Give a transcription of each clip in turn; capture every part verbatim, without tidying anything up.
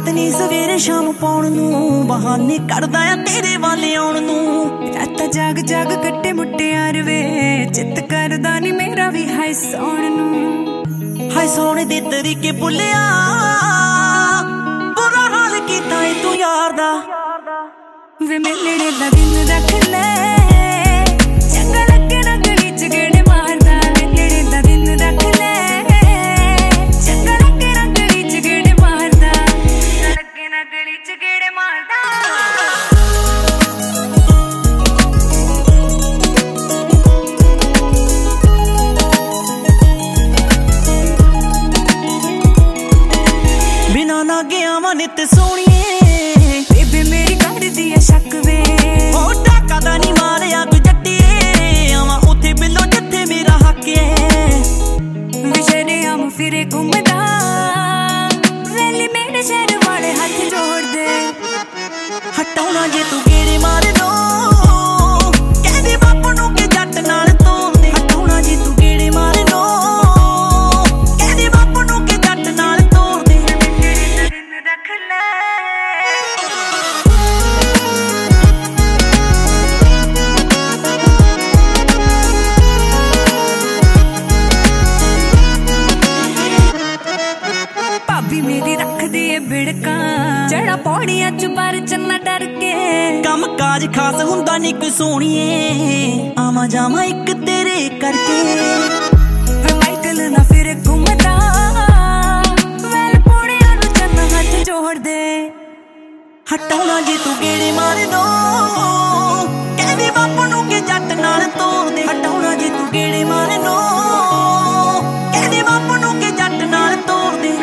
रात नी सवेरे शाम पाउण नूं बहाने करदा आ तेरे वाले आउण नूं। रातां जाग जाग कट्टे मुट्टियार वे चित करदा नी मेरा भी हाय सौण नूं। हाय सौण दे तरीके भुल्लिया बुरा हाल कीता ए तू यार दा। वे मिलणे दा दिन रख ले चंगा लगे ना गली च गेड़े मारदा। मिलणे दा दिन रख ले चंगा लगे ना गली च गेड़े मारदा। लगे ना गली च गेड़े मारदा। बिना ना गया वा नित सोहणीए बेबे मेरी कर दी है शक वे। ओ डाका दा नी मारिया कोई जट्टिए आवां उत्थे बिल्लो जिथे मेरा हक है। विशरे हम फिरे घूमदा वेली मेरे शहर वाले हाथ जोड़ दे। हटाउणा जे तू गेड़े मार दो कहदे बापू नूं के जट नाल तोड़ दे। हटाउणा जे तू गेड़े मार दो कहदे बापू नूं के जट नाल तोड़ दे। रख ले भाभी मेरी रख दी है बिड़का चढ़ा पौड़ियां च पर चन्ना डर के। कम काज खास हुंदा नी कोई सोहणीए आवां जावां इक तेरे करके। वे माइकल ना फिर घूमदा वेल पौड़ियां नूं चन्ना हाथ जोड़ दे। हटाउणा जे तू गेड़े मार दो कहदे बापू नूं के जट नाल तोड़ दे। हटाउणा जे तू गेड़े मार दो कहदे बापू नूं के जट नाल तोड़ दे।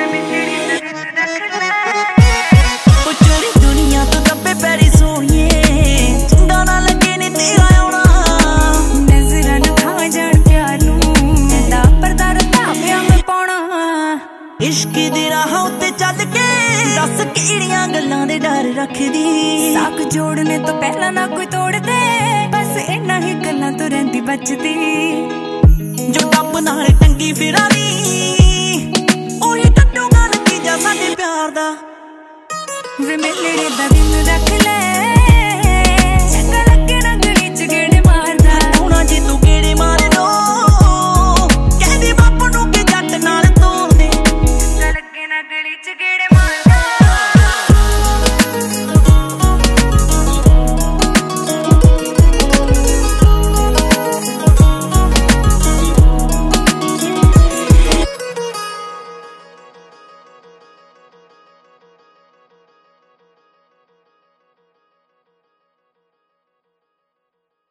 ओ चोरी दुनिया तो दब्बे पैरी सोहणीए चंगा ना लगे नी तेरा आउणा। नज़रां नूं खा जाण प्यार नूं एदा पर्दा रता पिया मैं पाउणा। इश्क दे राह उत्ते चल के दस किहड़ियां गल्लां दे डर रखदी। साक जोड़ने तो पहला ना कोई तोड़ दे बस इन्ना ही गल्लां तो रहिंदी बचदी। जो टप नाल टंगी फिरानी ओही टट्टूगा नतीजा साडे प्यार दा। वे मिलणे दा दिन रख ले